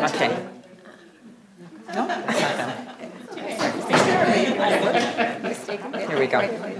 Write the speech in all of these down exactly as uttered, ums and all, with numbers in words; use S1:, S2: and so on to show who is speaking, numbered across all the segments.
S1: Okay. No, that's not them. Here we go.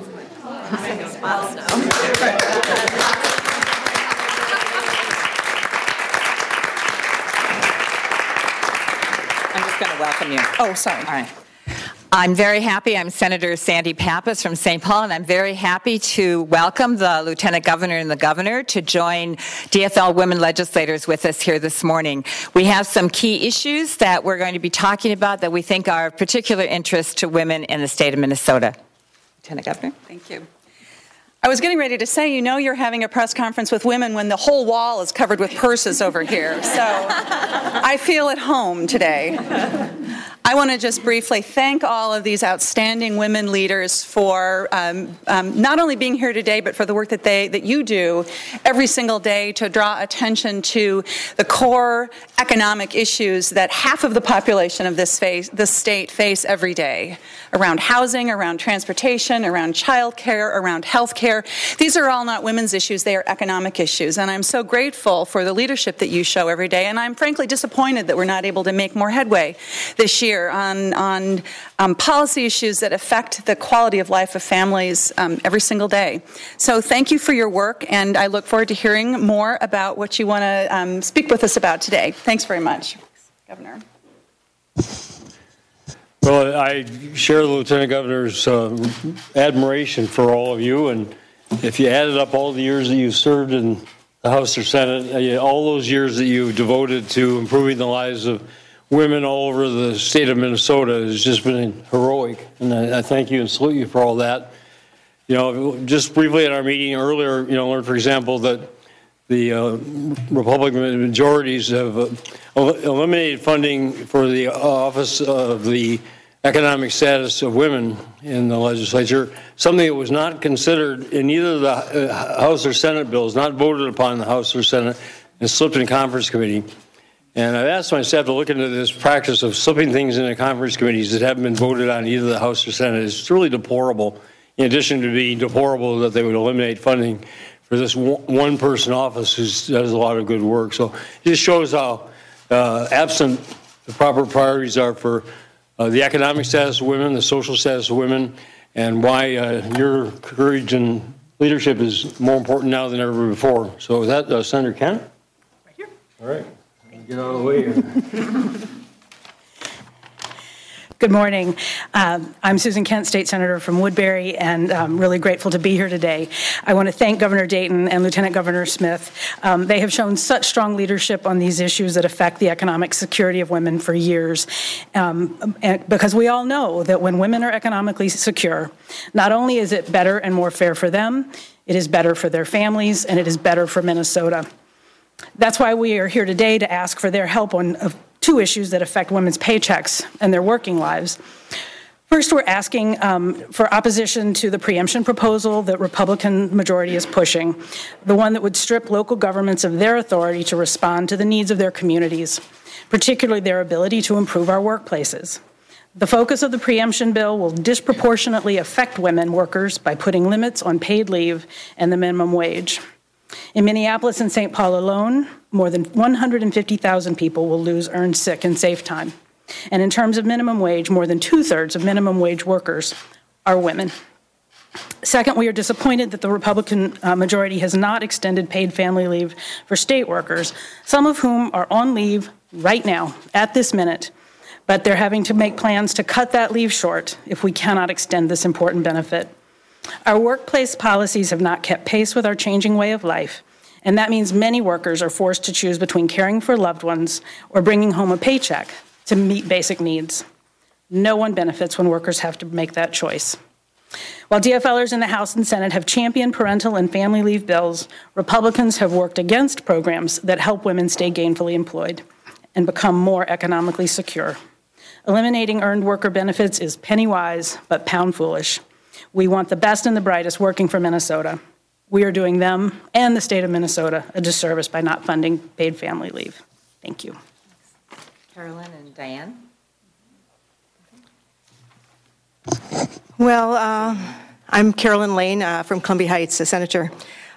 S1: I'm just going to welcome you.
S2: Oh, sorry.
S1: All right. I'm very happy. I'm Senator Sandy Pappas from Saint Paul, and I'm very happy to welcome the Lieutenant Governor and the Governor to join D F L women legislators with us here this morning. We have some key issues that we're going to be talking about that we think are of particular interest to women in the state of Minnesota. Lieutenant Governor.
S2: Thank you. I was getting ready to say, you know you're having a press conference with women when the whole wall is covered with purses over here, so I feel at home today. I want to just briefly thank all of these outstanding women leaders for um, um, not only being here today, but for the work that they that you do every single day to draw attention to the core economic issues that half of the population of this, face, this state face every day, around housing, around transportation, around child care, around health care. These are all not women's issues, they are economic issues, and I'm so grateful for the leadership that you show every day, and I'm frankly disappointed that we're not able to make more headway this year on, on um, policy issues that affect the quality of life of families um, every single day. So thank you for your work, and I look forward to hearing more about what you want to um, speak with us about today. Thanks very much, Governor.
S3: Well, I share the Lieutenant Governor's uh, admiration for all of you, and if you added up all the years that you've served in the House or Senate, uh, all those years that you've devoted to improving the lives of women all over the state of Minnesota has just been heroic, and I, I thank you and salute you for all that. You know, just briefly at our meeting earlier, you know, learned, for example, that the uh, Republican majorities have uh, eliminated funding for the Office of the Economic Status of Women in the legislature, something that was not considered in either the uh, House or Senate bills, not voted upon in the House or Senate, and slipped in conference committee. And I've asked my staff to look into this practice of slipping things into conference committees that haven't been voted on either the House or Senate. It's really deplorable, in addition to being deplorable that they would eliminate funding for this one-person office who does a lot of good work. So it just shows how uh, absent the proper priorities are for uh, the economic status of women, the social status of women, and why uh, your courage and leadership is more important now than ever before. So with that, uh, Senator Kent?
S2: Right here.
S3: All right. Get out of the way here.
S4: Good morning. Um, I'm Susan Kent, State Senator from Woodbury, and I'm really grateful to be here today. I want to thank Governor Dayton and Lieutenant Governor Smith. Um, they have shown such strong leadership on these issues that affect the economic security of women for years. Um, and because we all know that when women are economically secure, not only is it better and more fair for them, it is better for their families, and it is better for Minnesota. That's why we are here today to ask for their help on uh, two issues that affect women's paychecks and their working lives. First, we're asking um, for opposition to the preemption proposal that Republican majority is pushing, the one that would strip local governments of their authority to respond to the needs of their communities, particularly their ability to improve our workplaces. The focus of the preemption bill will disproportionately affect women workers by putting limits on paid leave and the minimum wage. In Minneapolis and Saint Paul alone, more than one hundred fifty thousand people will lose earned sick and safe time. And in terms of minimum wage, more than two-thirds of minimum wage workers are women. Second, we are disappointed that the Republican uh, majority has not extended paid family leave for state workers, some of whom are on leave right now, at this minute, but they're having to make plans to cut that leave short if we cannot extend this important benefit. Our workplace policies have not kept pace with our changing way of life, and that means many workers are forced to choose between caring for loved ones or bringing home a paycheck to meet basic needs. No one benefits when workers have to make that choice. While D F Lers in the House and Senate have championed parental and family leave bills, Republicans have worked against programs that help women stay gainfully employed and become more economically secure. Eliminating earned worker benefits is penny wise but pound foolish. We want the best and the brightest working for Minnesota. We are doing them and the state of Minnesota a disservice by not funding paid family leave. Thank you.
S1: Carolyn and Diane.
S5: Well, uh, I'm Carolyn Lane uh, from Columbia Heights, a senator.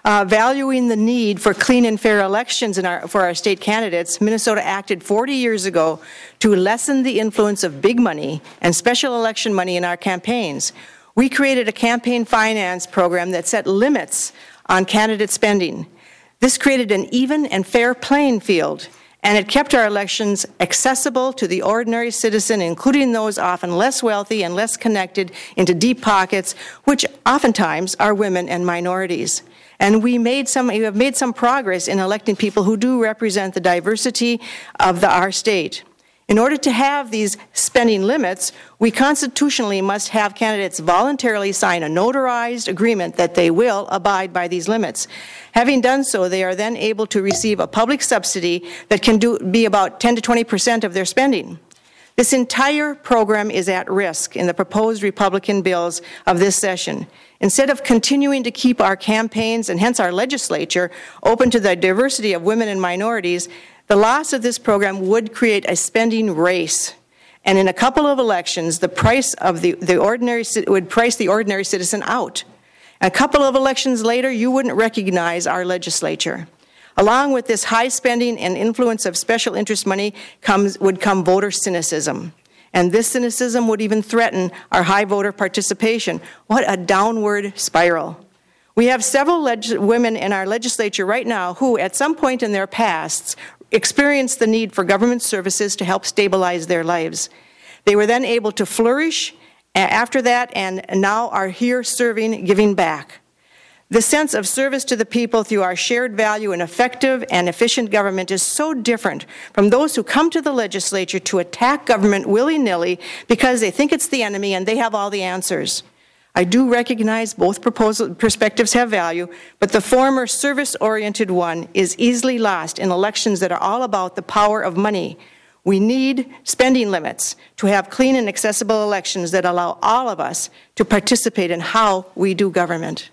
S5: Uh, valuing the need for clean and fair elections in our, for our state candidates, Minnesota acted forty years ago to lessen the influence of big money and special election money in our campaigns. We created a campaign finance program that set limits on candidate spending. This created an even and fair playing field, and it kept our elections accessible to the ordinary citizen, including those often less wealthy and less connected into deep pockets, which oftentimes are women and minorities. And we made some, we have made some progress in electing people who do represent the diversity of the, our state. In order to have these spending limits, we constitutionally must have candidates voluntarily sign a notarized agreement that they will abide by these limits. Having done so, they are then able to receive a public subsidy that can do, be about ten to twenty percent of their spending. This entire program is at risk in the proposed Republican bills of this session. Instead of continuing to keep our campaigns and hence our legislature open to the diversity of women and minorities, the loss of this program would create a spending race. And in a couple of elections, the price of the, the ordinary would price the ordinary citizen out. A couple of elections later, you wouldn't recognize our legislature. Along with this high spending and influence of special interest money comes, would come voter cynicism. And this cynicism would even threaten our high voter participation. What a downward spiral. We have several leg- women in our legislature right now who, at some point in their pasts, experienced the need for government services to help stabilize their lives. They were then able to flourish after that and now are here serving, giving back. The sense of service to the people through our shared value in effective and efficient government is so different from those who come to the legislature to attack government willy-nilly because they think it's the enemy and they have all the answers. I do recognize both proposal, perspectives have value, but the former service-oriented one is easily lost in elections that are all about the power of money. We need spending limits to have clean and accessible elections that allow all of us to participate in how we do government.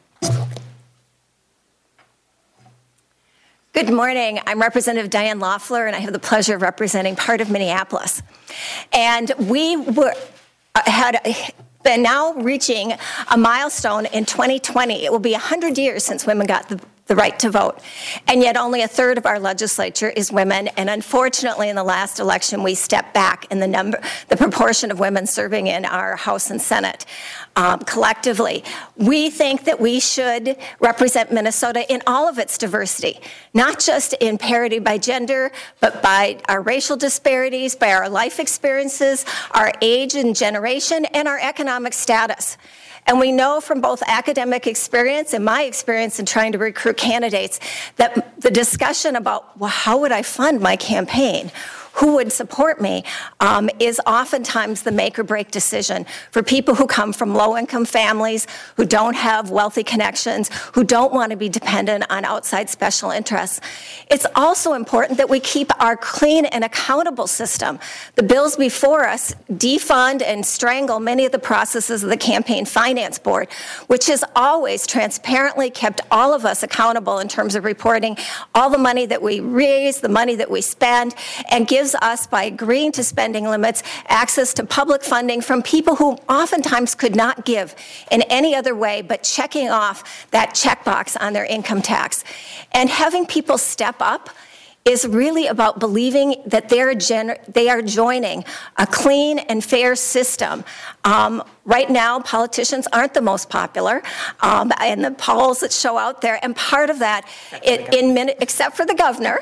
S6: Good morning. I'm Representative Diane Loeffler, and I have the pleasure of representing part of Minneapolis. And we were uh, had been now reaching a milestone in twenty twenty. It will be one hundred years since women got the the right to vote. And yet only a third of our legislature is women. And unfortunately, in the last election, we stepped back in the number, the proportion of women serving in our House and Senate. Um, collectively, we think that we should represent Minnesota in all of its diversity, not just in parity by gender, but by our racial disparities, by our life experiences, our age and generation, and our economic status. And we know from both academic experience and my experience in trying to recruit candidates that the discussion about, well, how would I fund my campaign? Who would support me um, is oftentimes the make or break decision for people who come from low-income families, who don't have wealthy connections, who don't want to be dependent on outside special interests. It's also important that we keep our clean and accountable system. The bills before us defund and strangle many of the processes of the Campaign Finance Board, which has always transparently kept all of us accountable in terms of reporting all the money that we raise, the money that we spend, and gives us, by agreeing to spending limits, access to public funding from people who oftentimes could not give in any other way but checking off that checkbox on their income tax. And having people step up is really about believing that they're gener- they are joining a clean and fair system. Um, right now, politicians aren't the most popular, um, and the polls that show out there, and part of that, it, in min- except for the governor,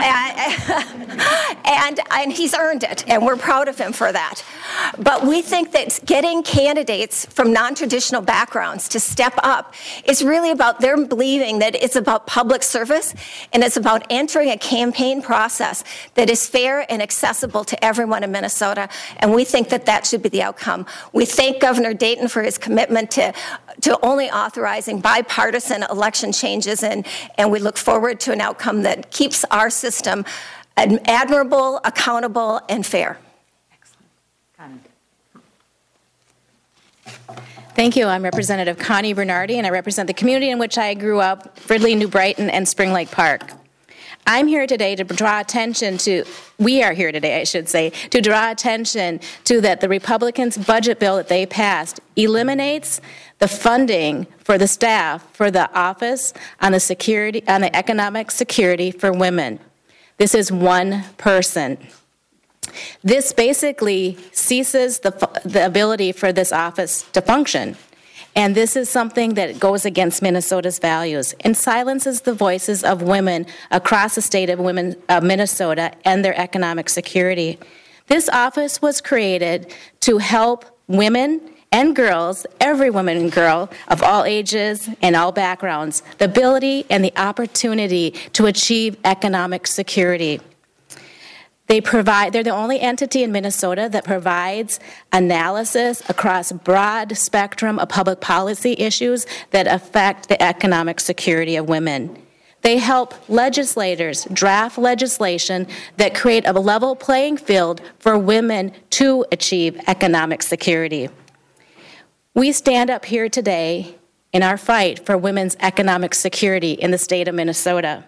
S6: and, and, and he's earned it, and we're proud of him for that. But we think that getting candidates from non-traditional backgrounds to step up is really about them believing that it's about public service, and it's about entering a campaign process that is fair and accessible to everyone in Minnesota, and we think that that should be the outcome. We thank Governor Dayton for his commitment to, to only authorizing bipartisan election changes, and, and we look forward to an outcome that keeps our system admirable, accountable, and fair.
S7: Excellent. Thank you. I'm Representative Connie Bernardi, and I represent the community in which I grew up, Fridley, New Brighton, and Spring Lake Park. I'm here today to draw attention to, we are here today, I should say, to draw attention to that the Republicans' budget bill that they passed eliminates the funding for the staff for the Office on the Security, on the Economic Security for Women. This is one person. This basically ceases the, the ability for this office to function. And this is something that goes against Minnesota's values and silences the voices of women across the state of women, uh, Minnesota and their economic security. This office was created to help women and girls, every woman and girl of all ages and all backgrounds, the ability and the opportunity to achieve economic security. They provide, they're the only entity in Minnesota that provides analysis across a broad spectrum of public policy issues that affect the economic security of women. They help legislators draft legislation that create a level playing field for women to achieve economic security. We stand up here today in our fight for women's economic security in the state of Minnesota.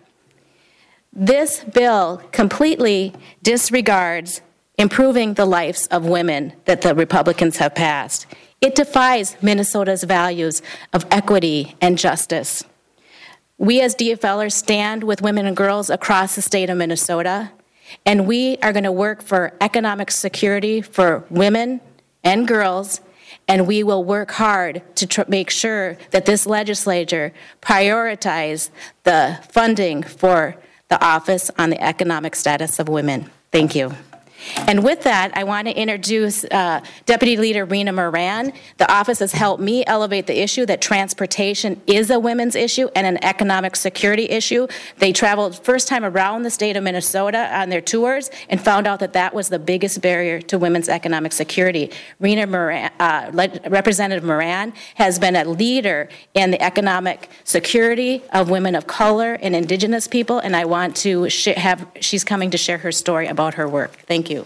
S7: This bill completely disregards improving the lives of women that the Republicans have passed. It defies Minnesota's values of equity and justice. We as DFLers stand with women and girls across the state of Minnesota, and we are going to work for economic security for women and girls, and we will work hard to tr- make sure that this legislature prioritizes the funding for the Office on the Economic Status of Women. Thank you. And with that, I want to introduce uh, Deputy Leader Rena Moran. The office has helped me elevate the issue that transportation is a women's issue and an economic security issue. They traveled first time around the state of Minnesota on their tours and found out that that was the biggest barrier to women's economic security. Rena Moran, uh, Representative Moran has been a leader in the economic security of women of color and indigenous people, and I want to sh- have, she's coming to share her story about her work. Thank you.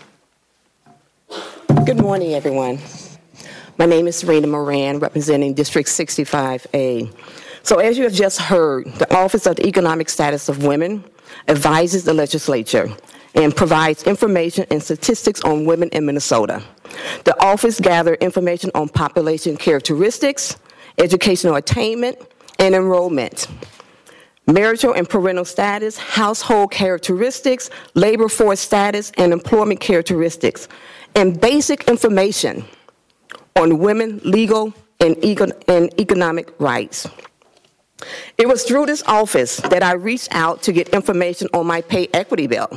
S8: Good morning, everyone. My name is Serena Moran, representing District sixty-five A. So as you have just heard, the Office of the Economic Status of Women advises the legislature and provides information and statistics on women in Minnesota. The office gathers information on population characteristics, educational attainment, and enrollment, marital and parental status, household characteristics, labor force status, and employment characteristics, and basic information on women legal and, eco- and economic rights. It was through this office that I reached out to get information on my pay equity bill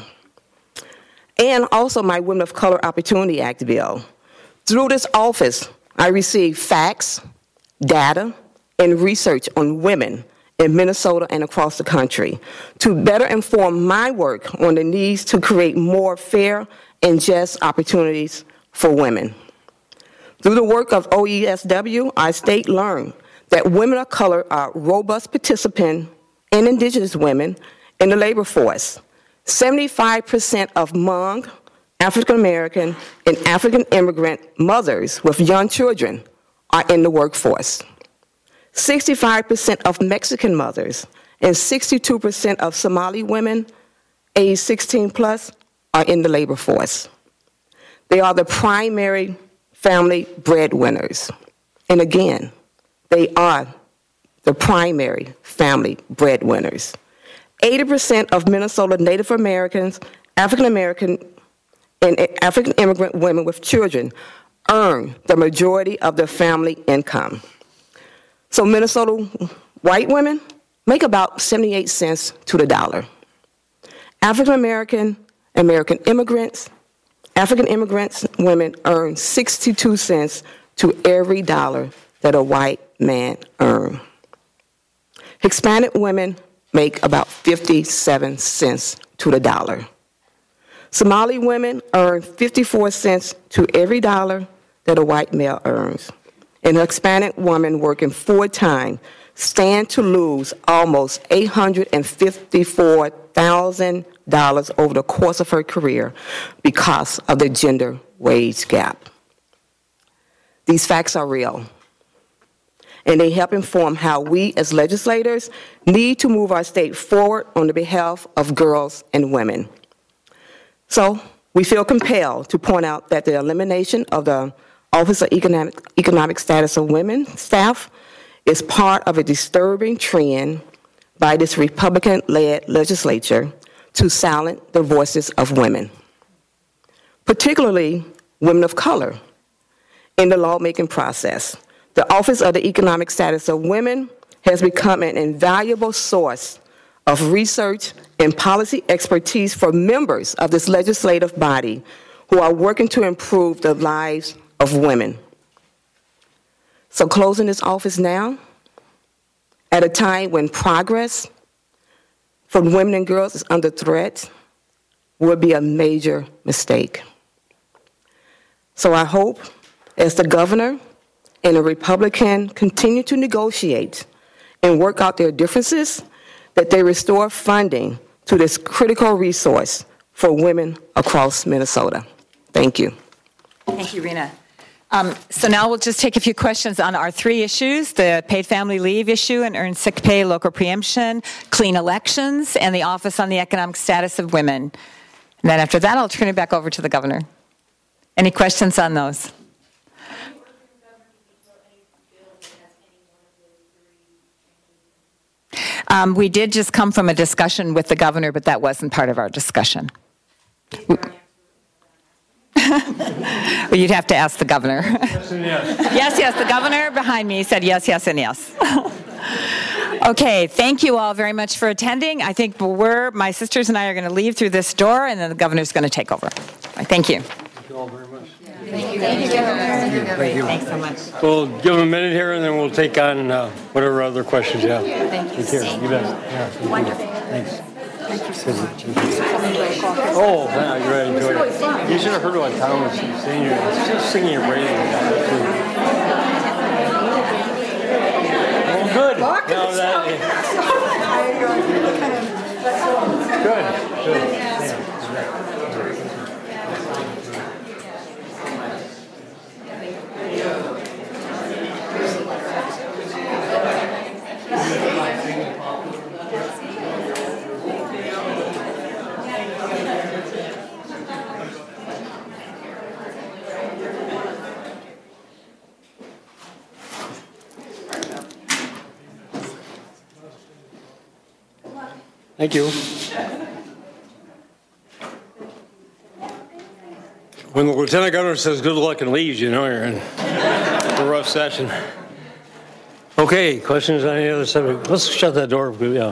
S8: and also my Women of Color Opportunity Act bill. Through this office, I received facts, data, and research on women in Minnesota and across the country to better inform my work on the needs to create more fair and just opportunities for women. Through the work of O E S W, our state learned that women of color are robust participants and indigenous women in the labor force. seventy-five percent of Hmong, African American, and African immigrant mothers with young children are in the workforce. sixty-five percent of Mexican mothers and sixty-two percent of Somali women age sixteen plus are in the labor force. They are the primary family breadwinners. And again, they are the primary family breadwinners. eighty percent of Minnesota Native Americans, African American, and African immigrant women with children earn the majority of their family income. So Minnesota white women make about seventy-eight cents to the dollar. African American, American immigrants, African immigrants women earn sixty-two cents to every dollar that a white man earns. Hispanic women make about fifty-seven cents to the dollar. Somali women earn fifty-four cents to every dollar that a white male earns. And a Hispanic woman working full-time stand to lose almost eight hundred fifty-four thousand dollars over the course of her career because of the gender wage gap. These facts are real. and they help inform how we as legislators need to move our state forward on the behalf of girls and women. So we feel compelled to point out that the elimination of the Office of Economic, Economic Status of Women staff is part of a disturbing trend by this Republican-led legislature to silence the voices of women, particularly women of color, in the lawmaking process. The Office of the Economic Status of Women has become an invaluable source of research and policy expertise for members of this legislative body who are working to improve the lives of women. So closing this office now, at a time when progress for women and girls is under threat, would be a major mistake. So I hope, as the governor and a Republican continue to negotiate and work out their differences, that they restore funding to this critical resource for women across Minnesota. Thank you.
S1: Thank you, Rena. Um, so now we'll just take a few questions on our three issues, the paid family leave issue and earned sick pay, local preemption, clean elections, and the Office on the Economic Status of Women. And then after that, I'll turn it back over to the governor. Any questions on those? Um, we did just come from a discussion with the governor, but that wasn't part of our discussion. Well, you'd have to ask the governor.
S3: Yes and yes.
S1: Yes, yes, the governor behind me said yes, yes, and yes. Okay, thank you all very much for attending. I think we're, my sisters and I are going to leave through this door, and then the governor's going to take over. Thank you.
S3: Thank you all very much.
S1: Thank you. Thank you, Governor.
S3: Thank you.
S1: Thanks so much.
S3: We'll give them a minute here, and then we'll take on uh, whatever other questions you have.
S1: Thank you.
S3: Take care. You bet. Yeah,
S1: Wonderful.
S3: Thanks.
S1: Thank you so much.
S3: Oh, man, I really enjoyed it. You should have heard what Tom was saying. Just singing your brain. Oh, good. No, that, good. Good. Yeah. Thank you. When the lieutenant governor says good luck and leaves, you know you're in a rough session. Okay, questions on any other subject? Let's shut that door. Yeah.
S9: Governor,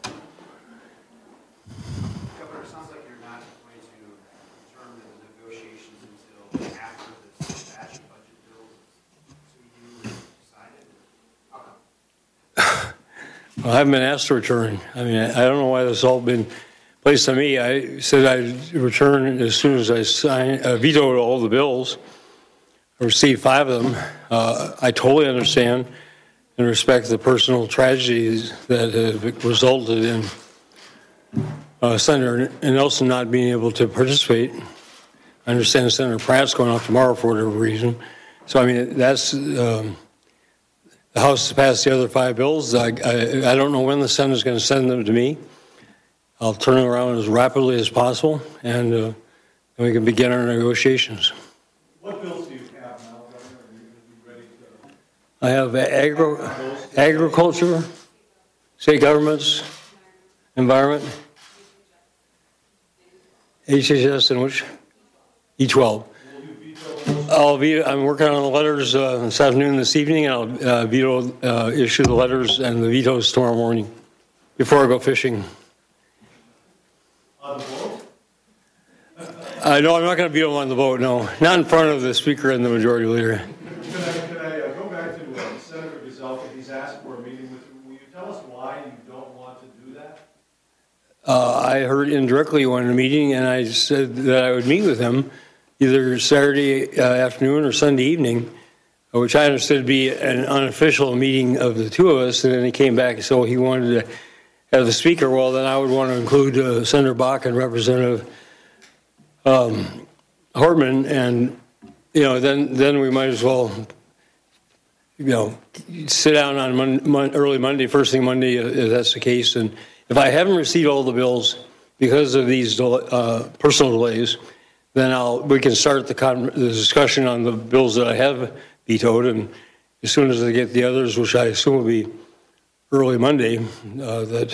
S9: it sounds like you're not going to return to the negotiations until after this batch budget bill is decided. How come?
S3: Well, I haven't been asked to return. I mean, I don't know why this has all been placed on me. I said I'd return as soon as I signed, uh, vetoed all the bills. I received five of them. Uh, I totally understand and respect the personal tragedies that have resulted in uh, Senator Nelson not being able to participate. I understand Senator Pratt's going off tomorrow for whatever reason. So, I mean, that's... Um, The House has passed the other five bills. I, I, I don't know when the Senate is going to send them to me. I'll turn it around as rapidly as possible, and uh, then we can begin our negotiations.
S9: What bills do you have now, Governor? Are you going to be ready to?
S3: I have agri- agriculture, state governments, environment, H H S, and which? E twelve. I'll be, I'm working on the letters uh, this afternoon, this evening, and I'll uh, veto, uh, issue the letters and the vetoes tomorrow morning before I go fishing.
S9: On the vote?
S3: Uh, no, I'm not going to veto on the vote, no. Not in front of the Speaker and the Majority Leader.
S9: Can I, can I uh, go back to uh, Senator Gazelka? He's asked for a meeting with you. Will you tell us why you don't want to do that?
S3: Uh, I heard indirectly you wanted a meeting, and I said that I would meet with him either Saturday uh, afternoon or Sunday evening, which I understood to be an unofficial meeting of the two of us, and then he came back, so he wanted to have the Speaker. Well, then I would want to include uh, Senator Bach and Representative um, Hortman, and, you know, then, then we might as well you know, sit down on mon- mon- early Monday, first thing Monday, if that's the case. And if I haven't received all the bills because of these uh, personal delays, then I'll we can start the, con- the discussion on the bills that I have vetoed. And as soon as I get the others, which I assume will be early Monday, uh, that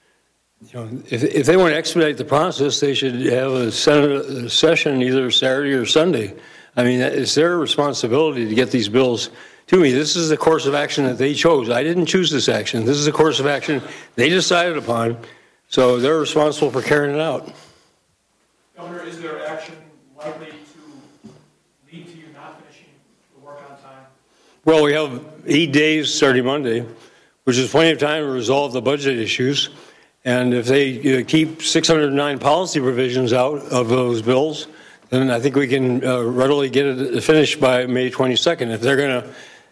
S3: you know, if if they want to expedite the process, they should have a Senate session either Saturday or Sunday. I mean, it's their responsibility to get these bills to me. This is the course of action that they chose. I didn't choose this action. This is the course of action they decided upon, so they're responsible for carrying it out.
S9: Governor, is there action likely to lead to you not finishing the work on time?
S3: Well, we have eight days starting Monday, which is plenty of time to resolve the budget issues. And if they uh, keep six hundred nine policy provisions out of those bills, then I think we can uh, readily get it finished by May twenty-second. If they're going to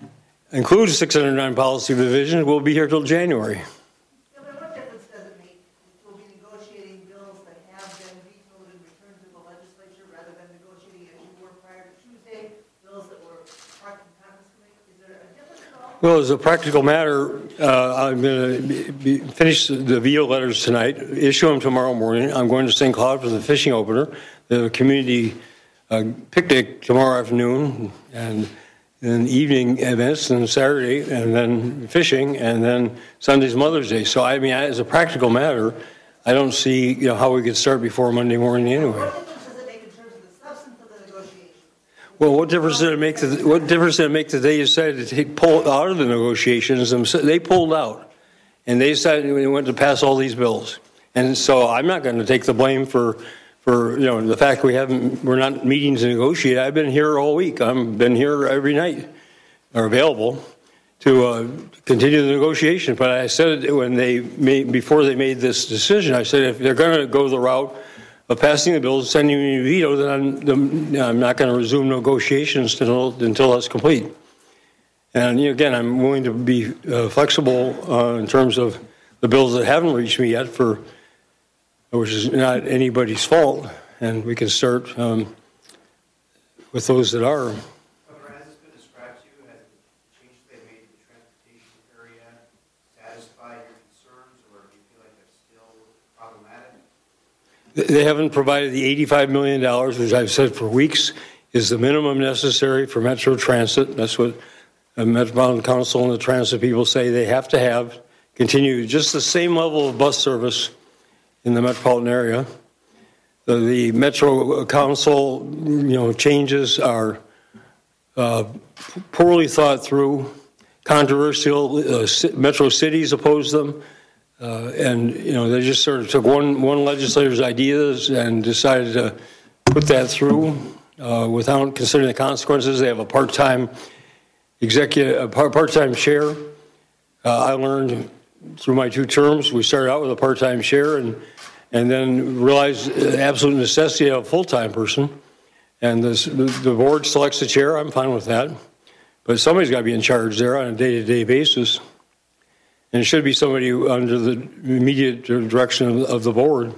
S3: include six hundred nine policy provisions, we'll be here till January.
S10: Yeah, but what difference does it make? We'll be negotiating bills that have been vetoed and returned to the legislature rather than negotiating, as you were prior to Tuesday, bills that were parked in Congress committee. Is there a difference at all?
S3: Well, as a practical matter, uh, I'm going to finish the veto letters tonight, issue them tomorrow morning. I'm going to Saint Cloud for the fishing opener, the community uh, picnic tomorrow afternoon, and then evening events, and Saturday, and then fishing, and then Sunday's Mother's Day. So, I mean, as a practical matter, I don't see you know, how we could start before Monday morning anyway.
S10: What difference does it make in terms of the substance of the negotiations?
S3: Well, what difference did it make? To, what difference did it make that they decided to take, pull out of the negotiations? They pulled out, and they decided they went to pass all these bills. And so, I'm not going to take the blame for. For you know the fact we haven't, we're not meeting to negotiate. I've been here all week. I've been here every night, or available to uh, continue the negotiation. But I said it when they made before they made this decision. I said if they're going to go the route of passing the bills, sending me a veto, then I'm, I'm not going to resume negotiations until until that's complete. And you know, again, I'm willing to be uh, flexible uh, in terms of the bills that haven't reached me yet for. Which is not anybody's fault, and we can start um, with those that are.
S9: Governor, has this been described to you? Has the changes they made to the transportation area satisfied your concerns, or do you feel like they're still problematic?
S3: They haven't provided the eighty-five million dollars, which I've said for weeks is the minimum necessary for Metro Transit. That's what the Metropolitan Council and the transit people say they have to have. Continue just the same level of bus service in the metropolitan area. The, the Metro Council, you know, changes are uh, poorly thought through, controversial. Uh, Metro cities oppose them, uh, and you know they just sort of took one one legislator's ideas and decided to put that through uh, without considering the consequences. They have a part-time executive, a part-time chair. Uh, I learned. Through my two terms, we started out with a part-time chair and and then realized the absolute necessity of a full-time person. And this, the, the board selects the chair. I'm fine with that. But somebody's got to be in charge there on a day-to-day basis. And it should be somebody under the immediate direction of, of the board.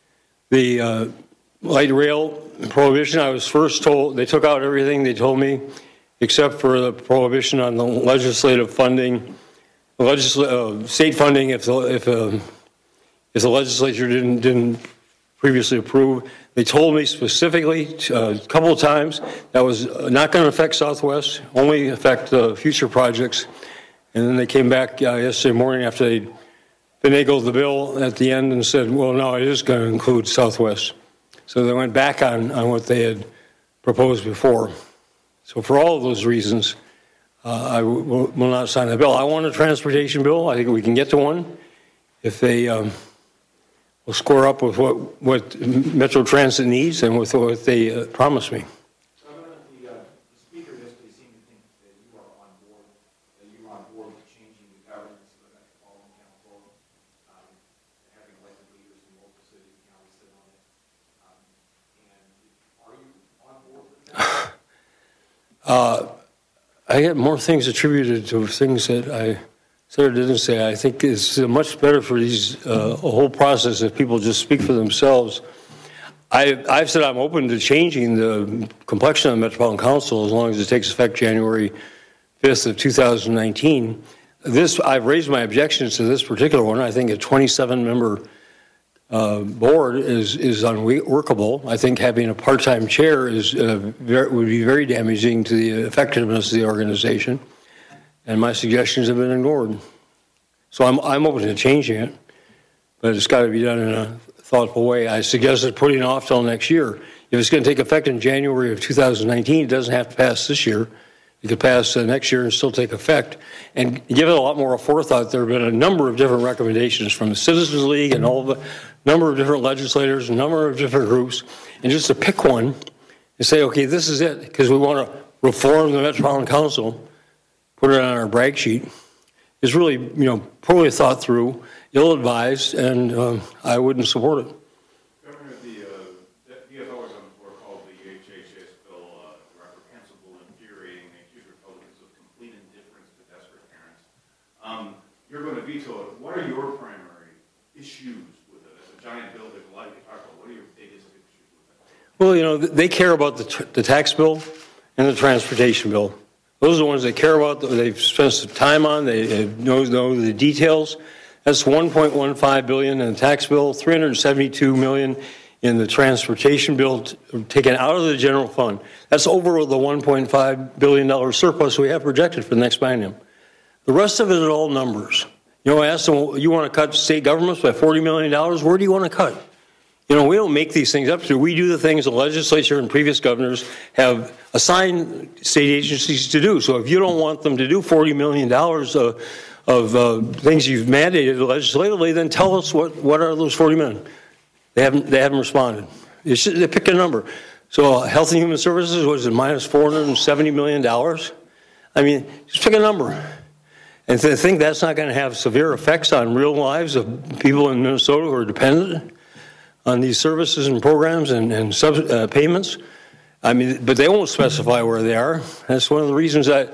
S3: The uh, light rail prohibition, I was first told, they took out everything they told me except for the prohibition on the legislative funding Legisl- uh, state funding, if the if uh, if the legislature didn't didn't previously approve, they told me specifically uh, a couple of times that was not going to affect Southwest, only affect uh, future projects. And then they came back uh, yesterday morning after they finagled the bill at the end and said, "Well, no, it is going to include Southwest." So they went back on on what they had proposed before. So for all of those reasons. Uh, I will, will not sign the bill. I want a transportation bill. I think we can get to one if they um, will square up with what, what Metro Transit needs and with what they uh, promised me.
S9: Governor, the, uh, the speaker yesterday seemed to think that you are on board, that you are on board with changing the governance of the Metropolitan Council, um, having elected leaders in local cities and counties sit on it. Um, and are you on board with that?
S3: uh, I get more things attributed to things that I said or didn't say. I think it's much better for these uh, a whole process if people just speak for themselves. I, I've said I'm open to changing the complexion of the Metropolitan Council as long as it takes effect January fifth of two thousand nineteen. This, I've raised my objections to this particular one. I think a twenty-seven member uh, board is, is unworkable. I think having a part-time chair is, uh, very, would be very damaging to the effectiveness of the organization. And my suggestions have been ignored. So I'm, I'm open to changing it, but it's got to be done in a thoughtful way. I suggested putting it off till next year. If it's going to take effect in January of two thousand nineteen, it doesn't have to pass this year. It could pass uh, next year and still take effect. And give it a lot more forethought. There have been a number of different recommendations from the Citizens League and all the number of different legislators, a number of different groups, and just to pick one and say, okay, this is it, because we want to reform the Metropolitan Council, put it on our brag sheet, is really, you know, poorly thought through, ill-advised, and um, I wouldn't support it.
S11: Governor, the uh, D F L was on the floor called the H H S bill uh, reprehensible, infuriating, and accused Republicans of complete indifference to desperate parents. Um, you're going to veto it. What are your primary issues with it? It's a giant bill. There's a lot you talk about. What are your biggest issues with it?
S3: Well, you know, they care about the, tr- the tax bill and the transportation bill. Those are the ones they care about. They've spent some time on. They know, know the details. That's one point one five billion dollars in the tax bill, three hundred seventy-two million dollars in the transportation bill t- taken out of the general fund. That's over the one point five billion dollars surplus we have projected for the next biennium. The rest of it are all numbers. You know, I asked them, you want to cut state governments by forty million dollars? Where do you want to cut? You know, we don't make these things up. We do the things the legislature and previous governors have assigned state agencies to do. So if you don't want them to do forty million dollars of, of uh, things you've mandated legislatively, then tell us what, what are those forty million dollars. They haven't, they haven't responded. It's just, they pick a number. So Health and Human Services was at minus four hundred seventy million dollars. I mean, just pick a number. And to think that's not going to have severe effects on real lives of people in Minnesota who are dependent on these services and programs and, and sub, uh, payments. I mean, but they won't specify where they are. That's one of the reasons that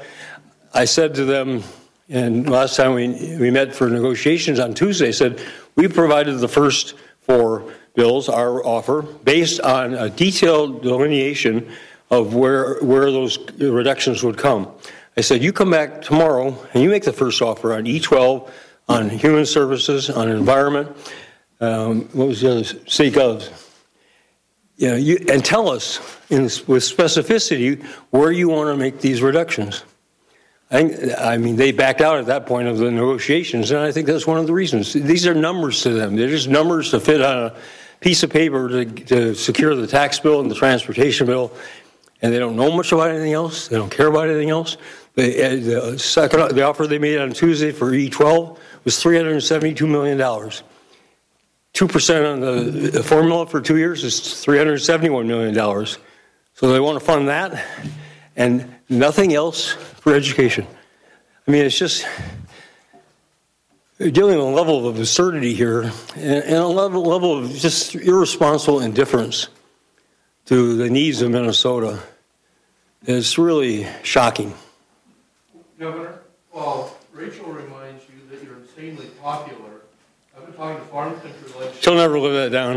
S3: I said to them, and last time we, we met for negotiations on Tuesday, I said, we provided the first four bills, our offer, based on a detailed delineation of where, where those reductions would come. I said, you come back tomorrow and you make the first offer on E twelve, on human services, on environment, Um, what was the other? State govs. You know, you, and tell us in, with specificity where you want to make these reductions. I, think, I mean, they backed out at that point of the negotiations, and I think that's one of the reasons. These are numbers to them. They're just numbers to fit on a piece of paper to, to secure the tax bill and the transportation bill, and they don't know much about anything else. They don't care about anything else. They, the, second, the offer they made on Tuesday for E twelve was three hundred seventy-two million dollars. two percent on the, the formula for two years is three hundred seventy-one million dollars. So they want to fund that and nothing else for education. I mean, it's just, you're dealing with a level of absurdity here and, and a level, level of just irresponsible indifference to the needs of Minnesota. It's really shocking.
S12: Governor, well, Rachel reminds you that you're insanely popular. I've been talking to farm country legislators.
S3: She'll never live that down.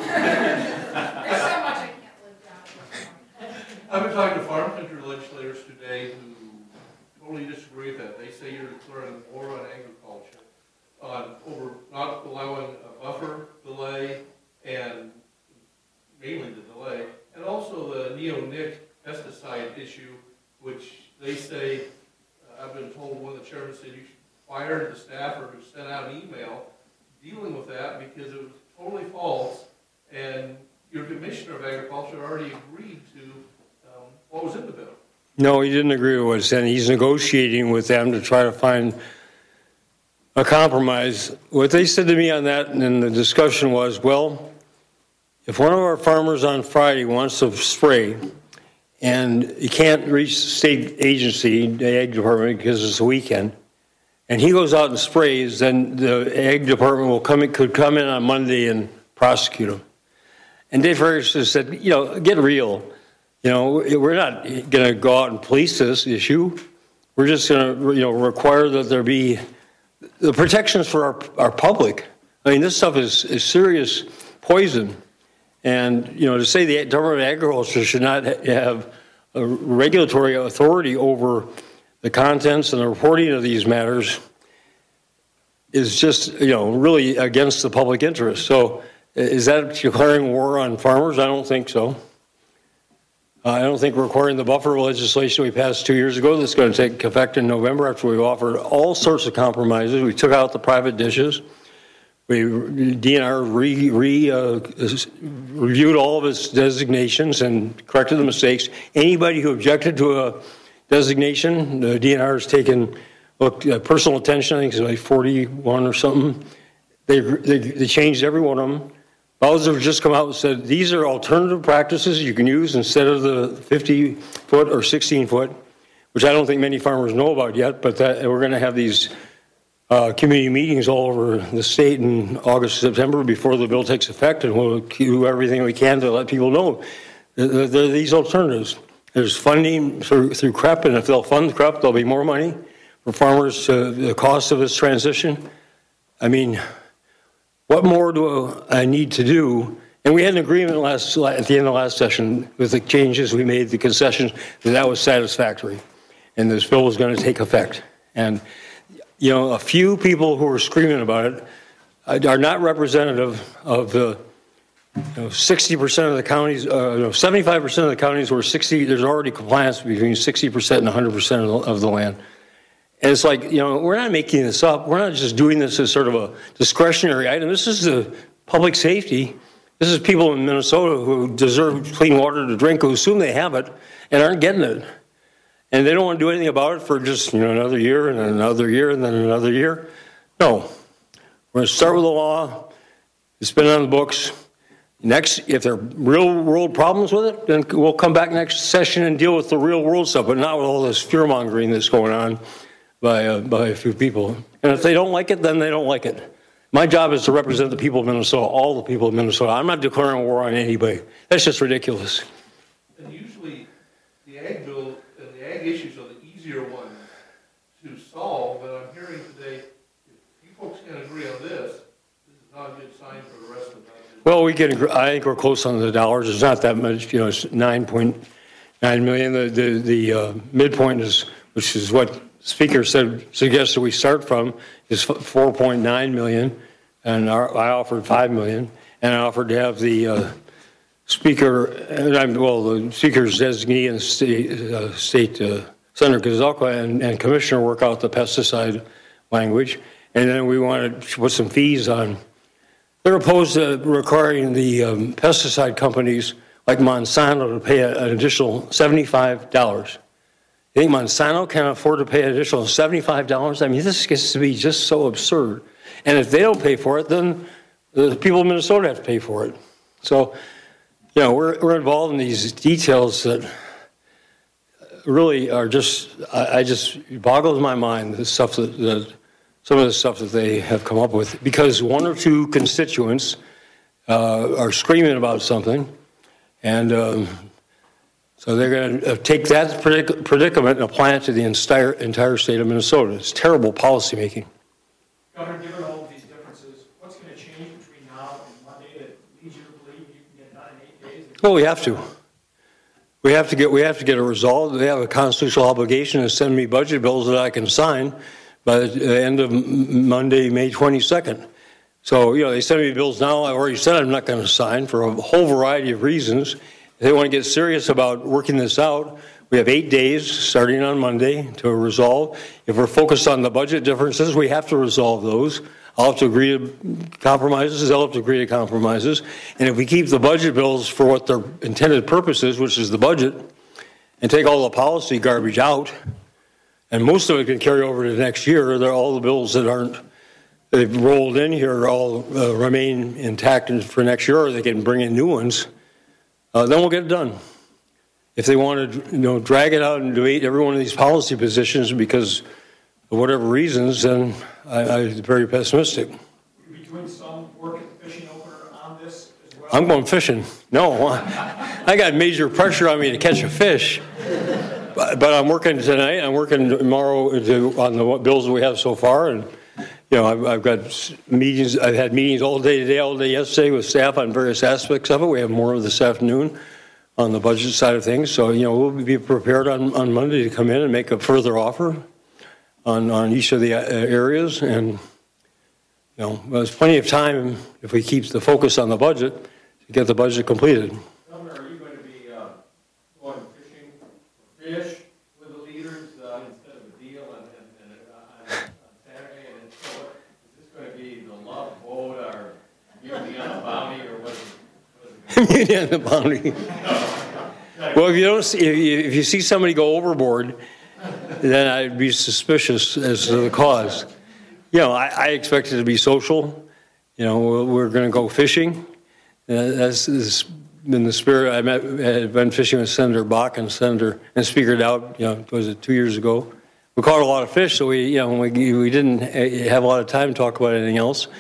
S12: I've been talking to farm country legislators today who totally disagree with that. They say you're declaring war on agriculture, on over not allowing a buffer delay, and mainly the delay, and also the neonic pesticide issue, which they say, uh, I've been told one of the chairmen said you should fire the staffer who sent out an email dealing with that because it was totally false, and your commissioner of agriculture already agreed to um, what was in the bill.
S3: No, he didn't agree with what it said. He's negotiating with them to try to find a compromise. What they said to me on that in the discussion was, well, if one of our farmers on Friday wants to spray and he can't reach the state agency, the ag department, because it's a weekend, and he goes out and sprays, then the ag department will come in, could come in on Monday and prosecute him. And Dave Ferguson said, you know, get real. You know, we're not going to go out and police this issue. We're just going to, you know, require that there be the protections for our, our public. I mean, this stuff is, is serious poison. And, you know, to say the Department of Agriculture should not have a regulatory authority over the contents and the reporting of these matters is just, you know, really against the public interest. So is that declaring war on farmers? I don't think so. Uh, I don't think requiring the buffer legislation we passed two years ago that's going to take effect in November after we offered all sorts of compromises. We took out the private dishes. We, D N R re, re, uh, reviewed all of its designations and corrected the mistakes. Anybody who objected to a designation, the D N R has taken look, uh, personal attention. I think it's like forty-one or something. They, they, they changed every one of them. Bowser have just come out and said, these are alternative practices you can use instead of the fifty foot or sixteen foot, which I don't think many farmers know about yet, but that, we're going to have these uh, community meetings all over the state in August, September before the bill takes effect, and we'll do everything we can to let people know there are these alternatives. There's funding through, through C R E P, and if they'll fund C R E P, there'll be more money for farmers to the cost of this transition. I mean, what more do I need to do? And we had an agreement last at the end of the last session with the changes we made, the concessions, that that was satisfactory, and this bill was going to take effect. And you know, a few people who are screaming about it are not representative of the you know, sixty percent of the counties, uh, no, seventy-five percent of the counties where sixty, there's already compliance between sixty percent and one hundred percent of the, of the land. And it's like, you know, we're not making this up. We're not just doing this as sort of a discretionary item. This is the public safety. This is people in Minnesota who deserve clean water to drink, who assume they have it and aren't getting it. And they don't want to do anything about it for just, you know, another year and then another year and then another year. No. We're going to start with the law. It's been on the books. Next, if there are real world problems with it, then we'll come back next session and deal with the real world stuff, but not with all this fear mongering that's going on by, uh, by a few people. And if they don't like it, then they don't like it. My job is to represent the people of Minnesota, all the people of Minnesota. I'm not declaring war on anybody. That's just ridiculous.
S12: And usually the ag bill and the ag issues are the easier ones to solve, but I'm hearing today, if you folks can agree on this, this is not a good sign for the rest of the budget.
S3: Well, we can agree. I think we're close on the dollars. It's not that much, you know, it's nine point nine million. The, the, the uh, midpoint is, which is what the Speaker said, suggested we start from, is four point nine million, and our, I offered five million, and I offered to have the uh, Speaker, and I'm, well, the Speaker's designee and the state, uh, state uh, Senator Gazelka and, and Commissioner work out the pesticide language, and then we wanted to put some fees on. They're opposed to requiring the um, pesticide companies like Monsanto to pay a, an additional seventy-five dollars. You think Monsanto can afford to pay an additional seventy-five dollars? I mean, this gets to be just so absurd. And if they don't pay for it, then the people of Minnesota have to pay for it. So, you know, we're, we're involved in these details that really are just, I, I just, it boggles my mind, the stuff that, that, some of the stuff that they have come up with, because one or two constituents uh, are screaming about something, and um, so they're going to take that predic- predicament and apply it to the entire, entire state of Minnesota. It's terrible policymaking.
S9: Governor, given all of these differences, what's going to change between now and Monday that leads you to believe you can get done in eight days?
S3: Well, we have to. We have to get. We have to get a resolve. They have a constitutional obligation to send me budget bills that I can sign by the end of Monday, May twenty-second. So, you know, they send me bills now. I already said I'm not going to sign for a whole variety of reasons. If they want to get serious about working this out, we have eight days starting on Monday to resolve. If we're focused on the budget differences, we have to resolve those. I'll have to agree to compromises. They'll have to agree to compromises. And if we keep the budget bills for what their intended purpose is, which is the budget, and take all the policy garbage out, and most of it can carry over to next year. They're all the bills that aren't, they've rolled in here all uh, remain intact for next year, or they can bring in new ones. Uh, then we'll get it done. If they want to, you know, drag it out and debate every one of these policy positions because of whatever reasons, then I, I'm very pessimistic.
S9: Will you be doing some work at the fishing opener on this as well?
S3: I'm going fishing. No, I got major pressure on me to catch a fish. But I'm working tonight. I'm working tomorrow to, on the bills that we have so far, and you know I've, I've got meetings. I've had meetings all day today, all day yesterday with staff on various aspects of it. We have more of this afternoon on the budget side of things. So, you know, we'll be prepared on, on Monday to come in and make a further offer on, on each of the areas. And, you know, there's plenty of time if we keep the focus on the budget to get the budget completed.
S12: Governor, are you going to be uh, going fishing for fish with the leaders uh, instead of a deal on, on, on, on Saturday? And so is this going to be the love boat or Mutiny on the Bounty or what is it?
S3: Mutiny on the Bounty. Well, if you don't see, if you, if you see somebody go overboard, then I'd be suspicious as to the cause. You know, I, I expect it to be social. You know, we're, we're going to go fishing. Uh, that's, that's been the spirit. I met, had been fishing with Senator Bach and Senator and Speaker Dowd. You know, was it two years ago? We caught a lot of fish, so we, you know, we we didn't have a lot of time to talk about anything else.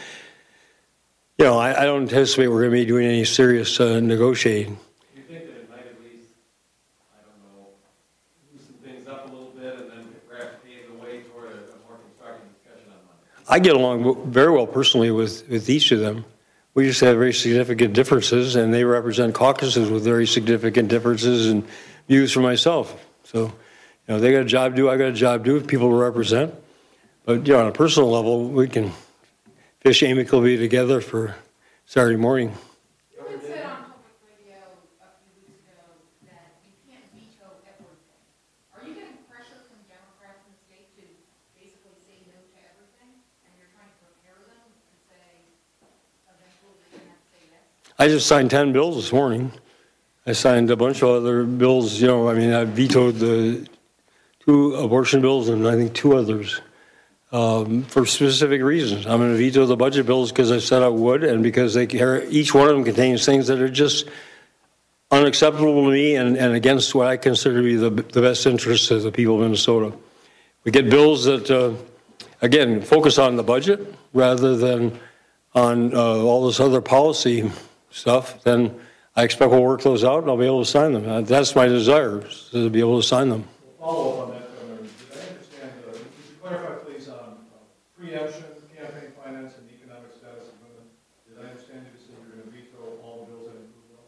S3: You know, I, I don't anticipate we're going to be doing any serious uh, negotiating.
S12: Do you think that it might at least, I don't know, loosen things up a little bit and then perhaps pave the way toward a, a more constructive discussion on Monday?
S3: I get along very well personally with, with each of them. We just have very significant differences, and they represent caucuses with very significant differences and views for myself. So, you know, they got a job to do, I got a job to do, people to represent. But, you know, on a personal level, we can fish amicably together for Saturday morning.
S13: You had said on public radio a few weeks ago that you can't veto everything. Are you getting pressure from Democrats in the state to basically say no to everything, and you're trying to prepare them and say eventually they're going to have to say yes?
S3: I just signed ten bills this morning. I signed a bunch of other bills. You know, I mean, I vetoed the two abortion bills and I think two others. Um, for specific reasons. I'm going to veto the budget bills because I said I would, and because they care, each one of them contains things that are just unacceptable to me and, and against what I consider to be the, the best interests of the people of Minnesota. We get bills that, uh, again, focus on the budget rather than on uh, all this other policy stuff, then I expect we'll work those out and I'll be able to sign them. Uh, that's my desire, is to be able to sign them.
S12: We'll follow up on that, Governor. Did I understand, uh, could you clarify, please, on uh, preemption, campaign finance, and economic status of women? Did I understand you to say you're going to veto all the bills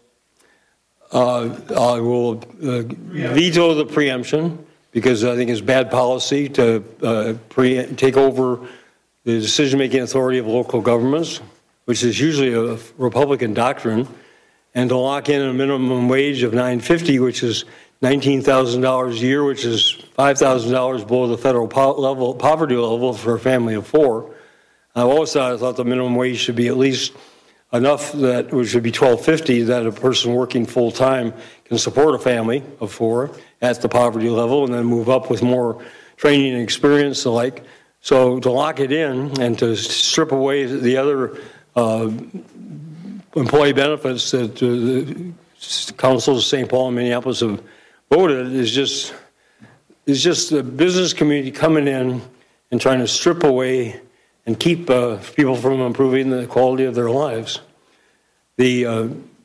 S12: that include those?
S3: Uh, I will uh, veto the preemption because I think it's bad policy to uh, pre take over the decision-making authority of local governments, which is usually a Republican doctrine, and to lock in a minimum wage of nine fifty, which is nineteen thousand dollars a year, which is five thousand dollars below the federal po level, poverty level for a family of four. I've always thought, I thought the minimum wage should be at least enough that it should be twelve fifty, that a person working full-time can support a family of four at the poverty level and then move up with more training and experience alike. So to lock it in and to strip away the other uh, employee benefits that uh, the councils of Saint Paul and Minneapolis have voted is just is just the business community coming in and trying to strip away and keep uh, people from improving the quality of their lives. The uh,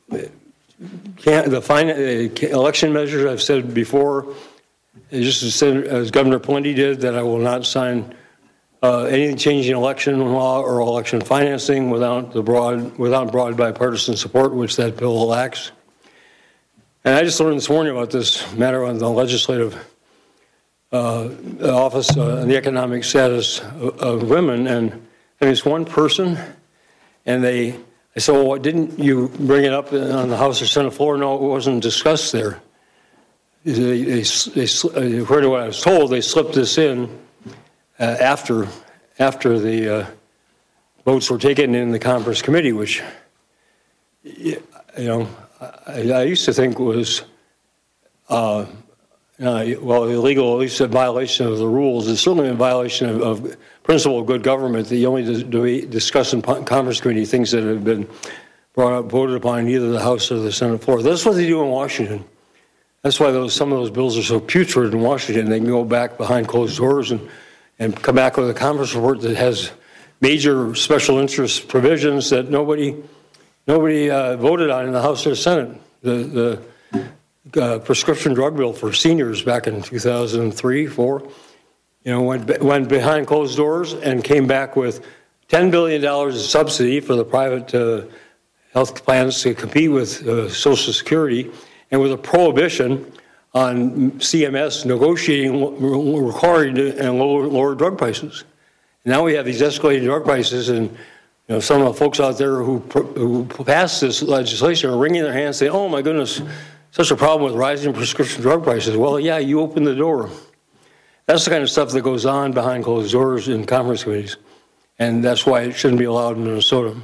S3: can, the fine, uh, election measures I've said before, just as, as Governor Pawlenty did, that I will not sign uh, anything changing election law or election financing without the broad without broad bipartisan support, which that bill lacks. And I just learned this morning about this matter on the legislative uh, office uh, and the economic status of, of women. And I mean, it's one person, and they, I said, well, didn't you bring it up on the House or Senate floor? No, it wasn't discussed there. They, they, they, according to what I was told, they slipped this in uh, after, after the uh, votes were taken in the conference committee, which, you know, I, I used to think was, uh, uh, well, illegal, at least a violation of the rules. It's certainly a violation of, of principle of good government that you only do, discuss in conference committee things that have been brought up, voted upon in either the House or the Senate floor. That's what they do in Washington. That's why those, some of those bills are so putrid in Washington. They can go back behind closed doors and, and come back with a conference report that has major special interest provisions that nobody nobody uh, voted on in the House or the Senate. The, the uh, prescription drug bill for seniors back in two thousand three, four, you know, went, went behind closed doors and came back with ten billion dollars of subsidy for the private uh, health plans to compete with uh, Social Security, and with a prohibition on C M S negotiating, requiring and lower, lower drug prices. And now we have these escalating drug prices, and you know, some of the folks out there who, who passed this legislation are wringing their hands saying, oh my goodness, such a problem with rising prescription drug prices. Well, yeah, you opened the door. That's the kind of stuff that goes on behind closed doors in conference committees, and that's why it shouldn't be allowed in Minnesota.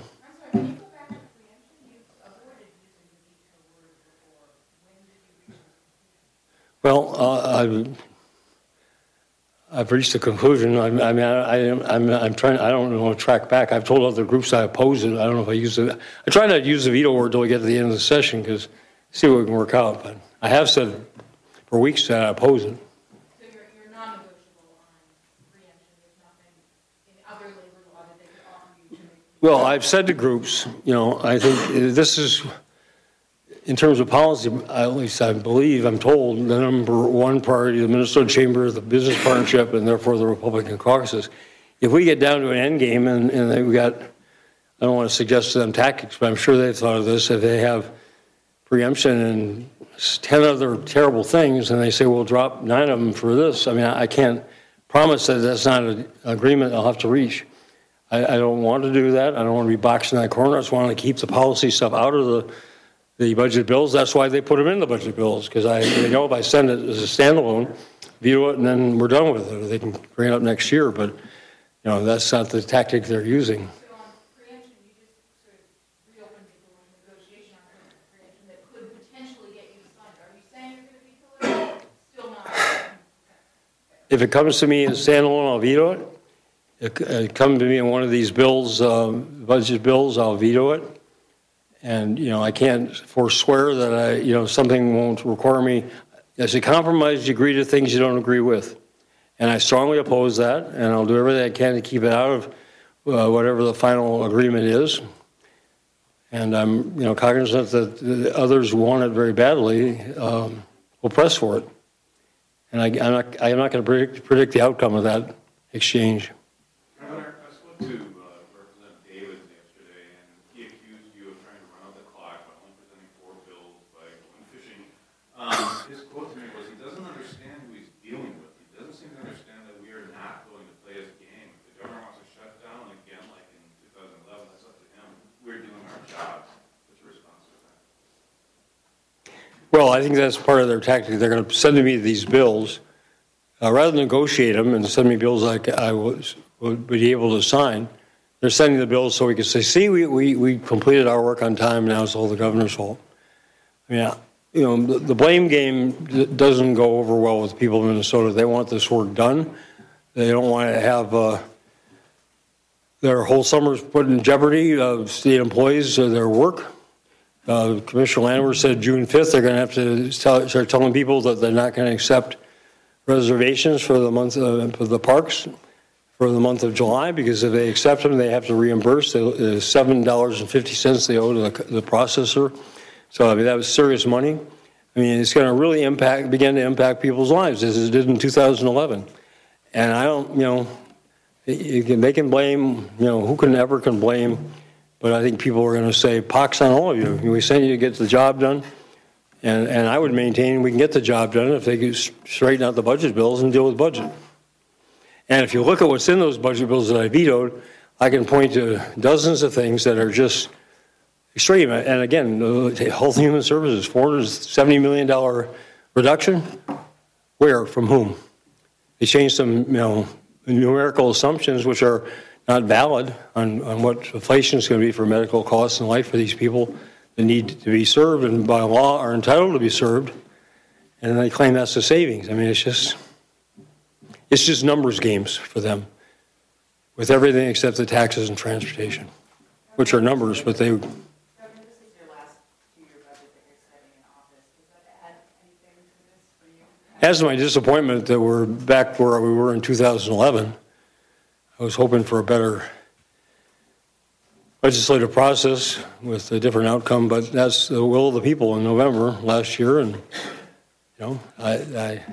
S3: Well, uh, I've, I've reached a conclusion. I, I mean, I, I, I'm, I'm trying, I don't know, track back. I've told other groups I oppose it. I don't know if I use it. I try not to use the veto word until we get to the end of the session because see what we can work out. But I have said for weeks that I oppose it.
S13: So you're, you're non-negotiable on preemption. There's nothing in other labor law that they could offer you to make.
S3: Well, I've said to groups, you know, I think this is, in terms of policy, at least I believe, I'm told, the number one priority of the Minnesota Chamber, the business partnership, and therefore the Republican caucus. If we get down to an end game and, and we got, I don't want to suggest to them tactics, but I'm sure they've thought of this, if they have preemption and ten other terrible things, and they say, we'll drop nine of them for this. I mean, I can't promise that that's not an agreement I'll have to reach. I, I don't want to do that. I don't want to be boxed in that corner. I just want to keep the policy stuff out of the the budget bills. That's why they put them in the budget bills, because I they know if I send it as a standalone, veto it, and then we're done with it. They can bring it up next year, but you know that's not the tactic they're using.
S13: So on preemption, you just sort of reopened the door to negotiation on preemption that could potentially get you signed. Are you saying you're going to veto it? Still not.
S3: If it comes to me as standalone, I'll veto it. If it comes to me in one of these bills, um, budget bills, I'll veto it. And, you know, I can't forswear that I, you know, something won't require me. As a compromise, you agree to things you don't agree with. And I strongly oppose that, and I'll do everything I can to keep it out of uh, whatever the final agreement is. And I'm, you know, cognizant that the others who want it very badly um, will press for it. And I, I'm not, I'm not going to predict, predict the outcome of that exchange.
S11: Governor, I spoke to uh, Representative Davis yesterday, and he accused you of trying to run out the clock by only presenting four bills by going fishing. Um, his quote to me was, he doesn't understand who he's dealing with. He doesn't seem to understand that we are not going to play his game. If the governor wants to shut down again, like in two thousand eleven, that's up to him. We're doing our job. What's your response to that?
S3: Well, I think that's part of their tactic. They're going to send me these bills. Uh, rather than negotiate them and send me bills like I was, would be able to sign, they're sending the bills so we can say, see, we, we, we completed our work on time, now it's all the governor's fault. I mean, you know, the, the blame game doesn't go over well with people in Minnesota. They want this work done. They don't want to have uh, their whole summers put in jeopardy of state employees, uh, their work. Uh, Commissioner Landwehr said June fifth they're going to have to tell, start telling people that they're not going to accept reservations for the month of, for the parks for the month of July, because if they accept them, they have to reimburse the seven dollars and fifty cents they owe to the, the processor. So I mean that was serious money. I mean it's going to really impact, begin to impact people's lives as it did in two thousand eleven. And I don't, you know, you can, they can blame, you know, who can ever can blame, but I think people are going to say, pox on all of you. We sent you to get the job done. And, and I would maintain we can get the job done if they could straighten out the budget bills and deal with budget. And if you look at what's in those budget bills that I vetoed, I can point to dozens of things that are just extreme. And again, Health and Human Services, four hundred seventy million dollars reduction. Where? From whom? They changed some, you know, numerical assumptions which are not valid on, on what inflation is going to be for medical costs and life for these people that need to be served and by law are entitled to be served, and they claim that's the savings. I mean, it's just, it's just numbers games for them with everything except the taxes and transportation, which are numbers, but they...
S13: Governor, this is your last two-year budget that you're setting in office. Does that add anything to this for you?
S3: As to my disappointment that we're back where we were in two thousand eleven, I was hoping for a better legislative process with a different outcome, but that's the will of the people in November last year. And, you know, I, I,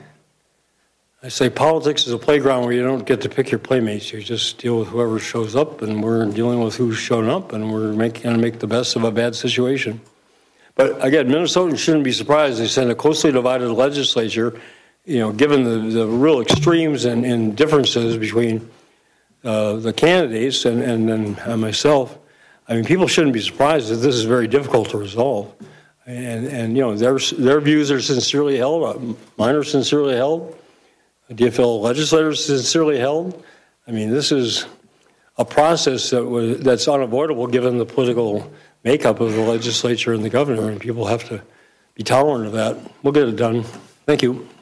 S3: I say politics is a playground where you don't get to pick your playmates. You just deal with whoever shows up, and we're dealing with who's shown up, and we're making, going to make the best of a bad situation. But again, Minnesotans shouldn't be surprised. They send a closely divided legislature, you know, given the, the real extremes and, and differences between uh, the candidates and, and, and uh, myself. I mean, people shouldn't be surprised that this is very difficult to resolve. And, and you know, their, their views are sincerely held. Mine are sincerely held. The D F L legislators sincerely held. I mean, this is a process that was, that's unavoidable given the political makeup of the legislature and the governor, and people have to be tolerant of that. We'll get it done. Thank you.